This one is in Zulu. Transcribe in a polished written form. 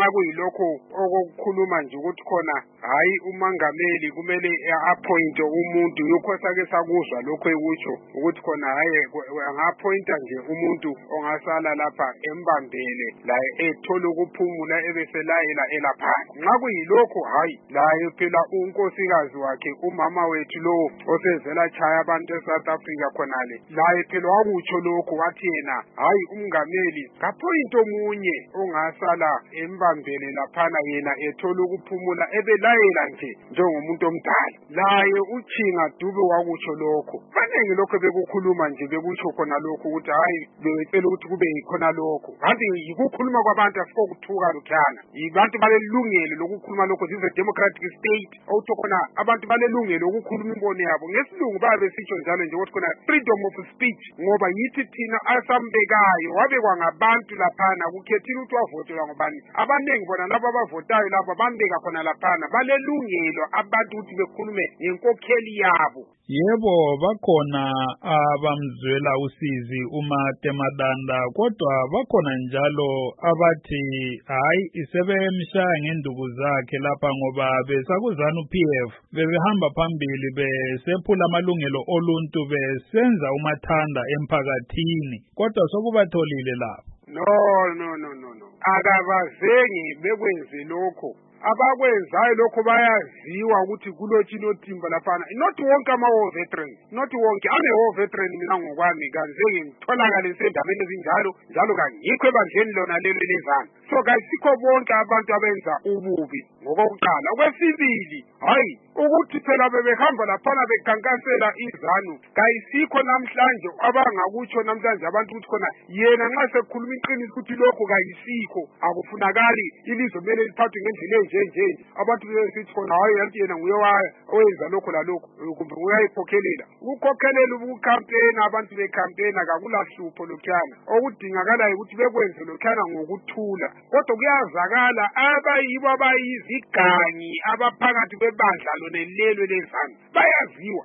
nxa kuyilokho okukhuluma nje ukuthi khona hayi umangameli kumele appointe umuntu yokho sake sakuzwa lokho ekutsho ukuthi khona hayi angappointa nje umuntu ongasala lapha embambele la ethola ukuphumula ebeselayela elaphansi. Nxa kuyilokho hayi laye phela unkosikazi wakhe umama wethu lo osezela chaya abantu eSouth Africa khonale laye phela wakutsho lokho wathi yena hayi umngameli kaphoyinto omunye ongasala embambele laphana yena ethola ukuphumula ebelayela nje njengomuntu omdala. Laye uChinga Dube wakutsho lokho. Banenge lokho bekukhuluma nje bekutsho khona lokho ukuthi hayi becela ukuthi kube yikhona lokho. Kanti yikukhuluma kwabantu asikokuthuka lokhana. Yibantu balelungelo lokukhuluma lokho zize democratic state awutho khona abantu balelungelo ukukhuluma imbono yabo. Ngesilungu babe sitsho njalo nje ukuthi khona freedom of speech ngoba yithi thina asambekayo wabekwa ngabantu laphana kukhethile ukuthi wavotelwa ngobani. Abanengi bona labo abavotayo labo bambeka khona laphana balelungelo abantu ukuthi bekhulume ngenkokheli yabo. Yebo bakhona abamzwela usizi uMatemadanda kodwa bakhona njalo abathi hayi isebemshaya ngenduku zakhe lapha ngoba besakuzana uPF bebehamba phambili besephula amalungelo oluntu besenza umathanda emphakathini kodwa sokubatholile lapho. No. Akabazengi bekwenze lokho. Abakwenzayo lokho bayaziwa ukuthi kulothini othimba laphana. Not wonke ama-war veterans, not wonke. Ane-war veteran mina ngokwami kanzenge ngitholakale sendaweni ezinjalo njalo kangikho ebandleni lona lelo lezana. So kayisikho bonke abantu abenza ububi ngokokuqala. Okwesibili, hayi ukuthi phela bebehamba laphana bekhankasela izanu kayisikho namhlanje abangakutsho namhlanje abantu ukuthi khona yena nxa sekukhuluma iqiniso ukuthi lokho kayisikho akufunakali ilizwe kumele liphathwe ngendlela nje abantu besithi khona hayi yanti yena nguye owenza lokho lalokho kumbe uyayikhokhelela ukukhokhelela ubucampaign abantu becampaign akulahlupho lokhana okudingakalayo ukuthi bekwenze lokhana ngokuthula kodwa kuyazakala abayibo abayizigangi abaphakathi kwebandla lona lelo lezana bayaziwa